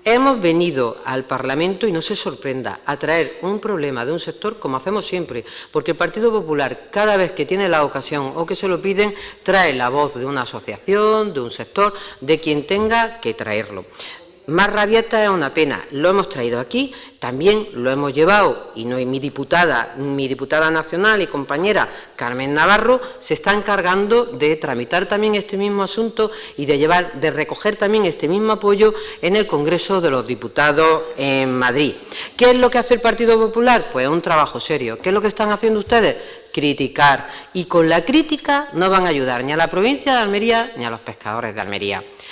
Hemos venido al Parlamento, y no se sorprenda, a traer un problema de un sector como hacemos siempre, porque el Partido Popular, cada vez que tiene la ocasión o que se lo piden, trae la voz de una asociación, de un sector, de quien tenga que traerlo. Más rabieta es una pena, lo hemos traído aquí, también lo hemos llevado, y no, mi diputada nacional y compañera Carmen Navarro se está encargando de tramitar también este mismo asunto y de recoger también este mismo apoyo en el Congreso de los Diputados en Madrid. ¿Qué es lo que hace el Partido Popular? Pues un trabajo serio. ¿Qué es lo que están haciendo ustedes? Criticar, y con la crítica no van a ayudar ni a la provincia de Almería ni a los pescadores de Almería.